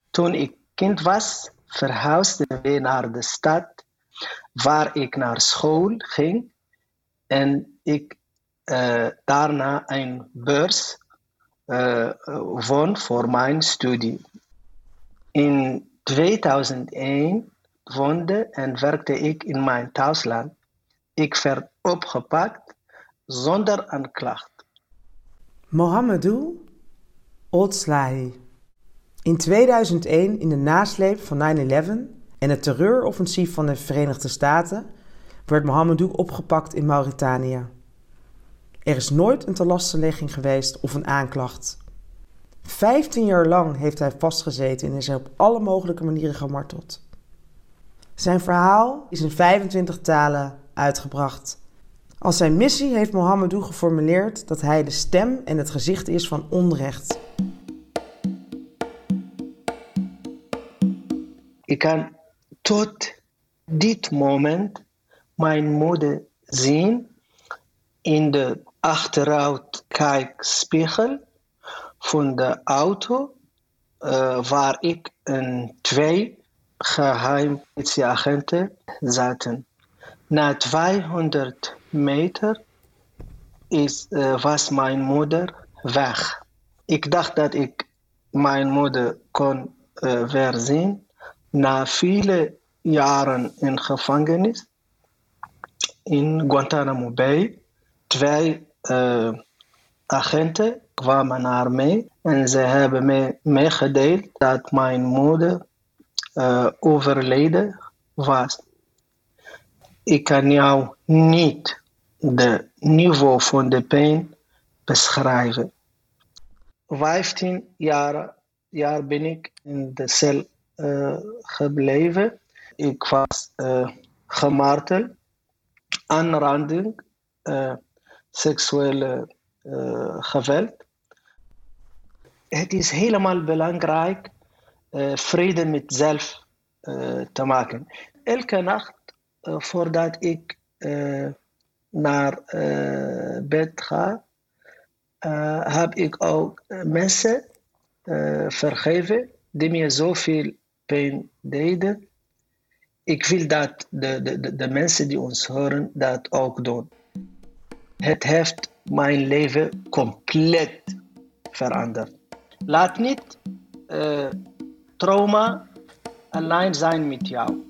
Toen ik kind was, verhuisden we naar de stad waar ik naar school ging en ik daarna een beurs won voor mijn studie. In 2001 woonde en werkte ik in mijn thuisland. Ik werd opgepakt zonder aanklacht. Mohamedou Ould Slahi. In 2001, in de nasleep van 9/11 en het terreuroffensief van de Verenigde Staten, werd Mohamedou opgepakt in Mauritanië. Er is nooit een telastenlegging geweest of een aanklacht. 15 jaar lang heeft hij vastgezeten en is hij op alle mogelijke manieren gemarteld. Zijn verhaal is in 25 talen uitgebracht. Als zijn missie heeft Mohamedou geformuleerd dat hij de stem en het gezicht is van onrecht. Ik kan tot dit moment mijn moeder zien in de achteruitkijkspiegel van de auto waar ik en 2 geheime politieagenten zaten. Na 200 meter was mijn moeder weg. Ik dacht dat ik mijn moeder kon weer zien. Na vele jaren in gevangenis in Guantanamo Bay, 2 agenten kwamen naar mij en ze hebben mij meegedeeld dat mijn moeder overleden was. Ik kan jou niet het niveau van de pijn beschrijven. 15 jaar ben ik in de cel gebleven. Ik was gemarteld, aanranding, seksuele geweld. Het is helemaal belangrijk vrede met zelf te maken. Elke nacht voordat ik naar bed ga, heb ik ook mensen vergeven die me zoveel pijn deden. Ik wil dat de mensen die ons horen dat ook doen. Het heeft mijn leven compleet veranderd. Laat niet trauma alleen zijn met jou.